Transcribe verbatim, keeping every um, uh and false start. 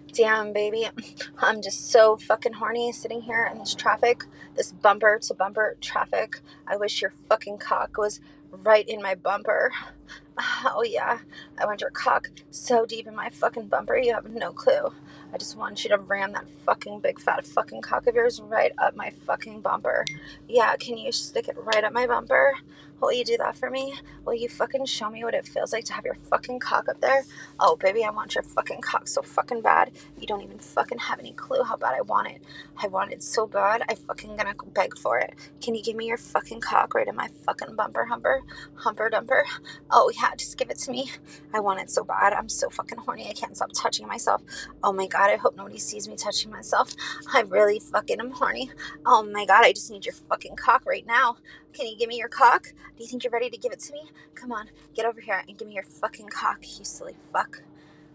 Damn, baby. I'm just so fucking horny sitting here in this traffic, this bumper to bumper traffic. I wish your fucking cock was right in my bumper. Oh yeah, I want your cock so deep in my fucking bumper, you have no clue. I just want you to ram that fucking big fat fucking cock of yours right up my fucking bumper. Yeah, can you stick it right up my bumper? Will you do that for me? Will you fucking show me what it feels like to have your fucking cock up there? Oh, baby, I want your fucking cock so fucking bad. You don't even fucking have any clue how bad I want it. I want it so bad, I fucking gonna beg for it. Can you give me your fucking cock right in my fucking bumper humper? Humper dumper? Oh, yeah, just give it to me. I want it so bad. I'm so fucking horny. I can't stop touching myself. Oh my God, I hope nobody sees me touching myself. I really fucking am horny. Oh my God, I just need your fucking cock right now. Can you give me your cock? Do you think you're ready to give it to me? Come on, get over here and give me your fucking cock, you silly fuck.